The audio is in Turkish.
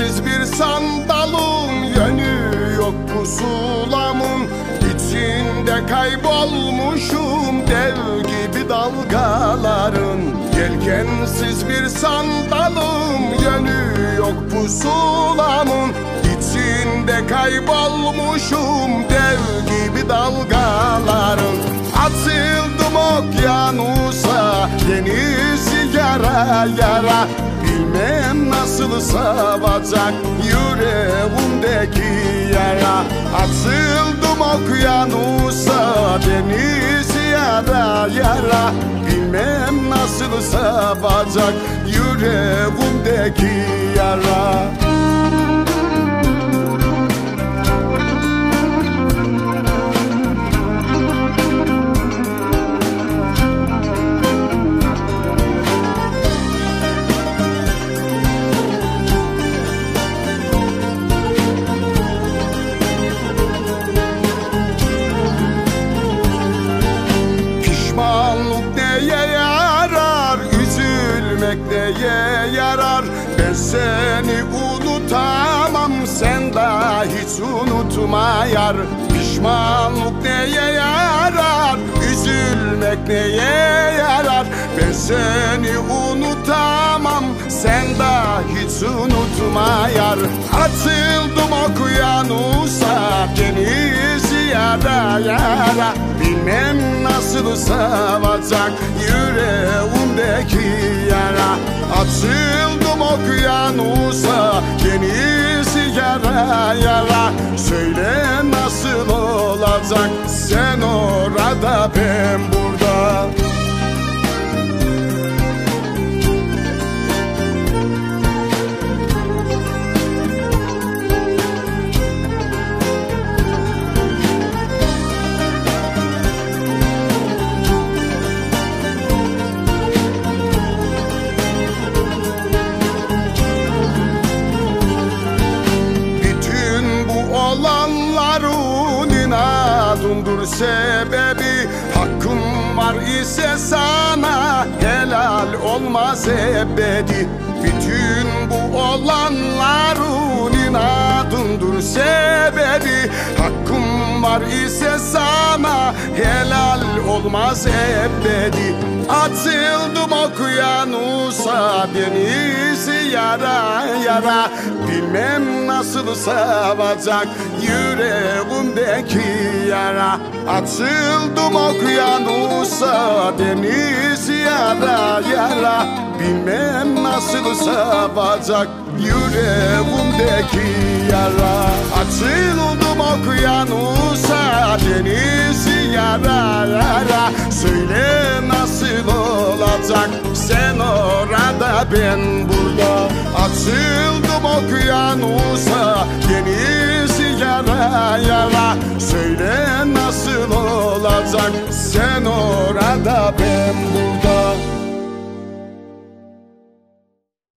Yelkensiz bir sandalım, yönü yok pusulamın. İçinde kaybolmuşum dev gibi dalgaların. Yelkensiz bir sandalım, yönü yok pusulamın. İçinde kaybolmuşum dev gibi dalgaların. Atıldım okyanusa, denizi yara yara. Bilmem nasıl savacak yüreğimdeki yara. Atıldım okyanusa, denizi yara yara. Bilmem nasıl savacak yüreğimdeki yara. Pişmanlık neye yarar, üzülmek neye yarar? Ben seni unutamam, sen daha hiç unutma yar. Pişmanlık neye yarar, üzülmek neye yarar? Ben seni unutamam, sen daha hiç unutma yar. Atıldım okyanusa, denizi yara yara. Bilmem nasıl savacak yüreğimdeki yara. Atıldım okyanusa, denizi yara yara. Söyle nasıl olacak, sen orada ben burada. Olanların inadındır sebebi. Hakkım var ise sana helal olmaz ebedi. Bütün bu olanların inadındır sebebi. Hakkım var ise sana helal olmaz ebedi. Atıldım okyanusa, denizi yara yara. Bilmem nasıl savacak yüreğimdeki yara. Atıldım okyanusa, denizi yara yara. Bilmem nasıl savacak yüreğimdeki yara. Atıldım okyanusa, denizi yara yara. Söyle nasıl olacak, sen orada ben burada. Atıldım okyanusa, denizi yara yara. Söyle nasıl olacak, sen orada ben burada.